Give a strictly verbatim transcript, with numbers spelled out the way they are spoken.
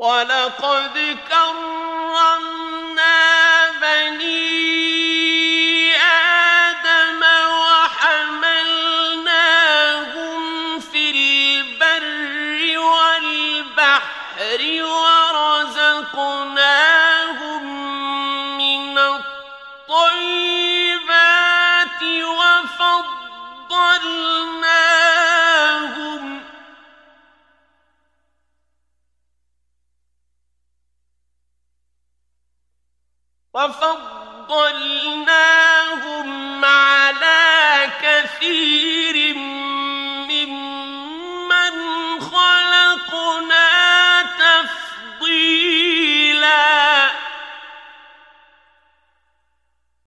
وَلَقَدْ كَرَّمْنَا بَنِي آدَمَ وَحَمَلْنَاهُمْ فِي الْبَرِّ وَالْبَحْرِ وَرَزَقْنَاهُم مِّنَ الطَّيِّبَاتِ وَفَضَّلْنَاهُمْ وَفَضَّلْنَاهُمْ عَلَىٰ كَثِيرٍ